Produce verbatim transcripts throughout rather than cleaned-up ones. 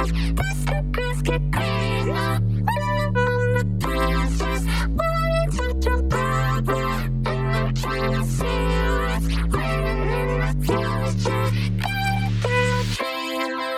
serious. The secrets get clearer when I'm on the past. Just wanting to jump over, and I'm trying to see what's waiting in the future. Guided through a dreamer.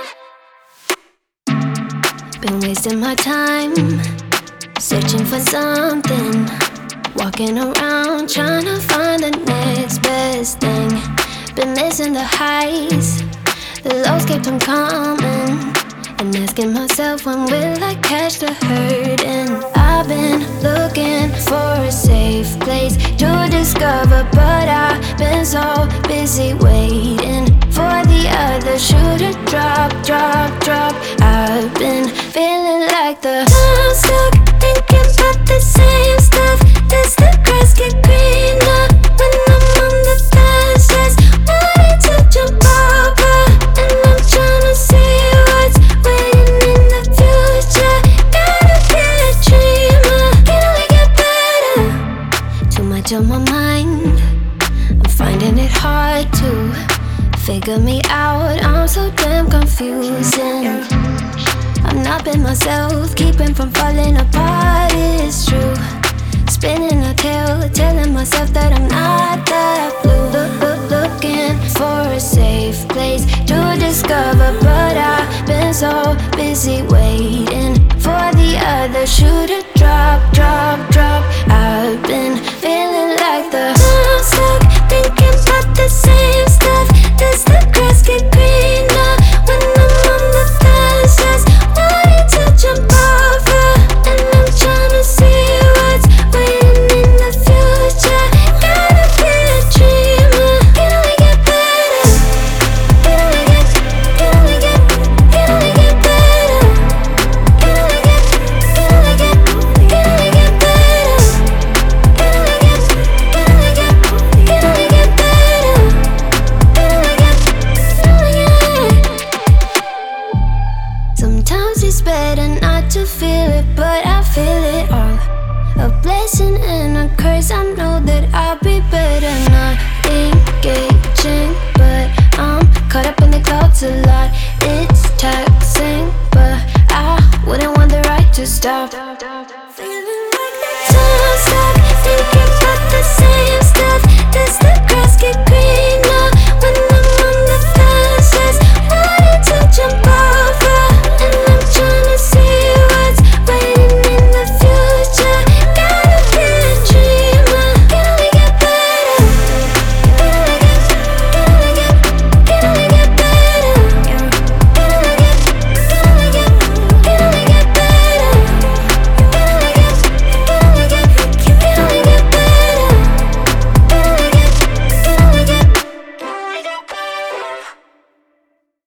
Been wasting my time searching for something, walking around trying to find the next best thing. Been missing the highs, the lows keep on coming, and asking myself, when will I catch the hurt? And I've been looking for a safe place to discover, but I've been so busy waiting for the other shoe to drop, drop, drop. I've been feeling like the I'm stuck thinking about the same stuff. Does the grass get greener when I'm on the fence? Just wanting to jump over, and I'm trying to see what's waiting in the future. Gotta be a dreamer, can only get better. Too much on my mind, I'm finding it hard to figure me out. I'm so damn confusing. I'm not been myself, keeping from falling apart, it's true. Spinning a tale, telling myself that I'm not that blue. Look, look, looking for a safe place to discover, but I've been so busy waiting for the other shoe to drop, drop, drop. I've been feeling like the I'm stuck thinking about the same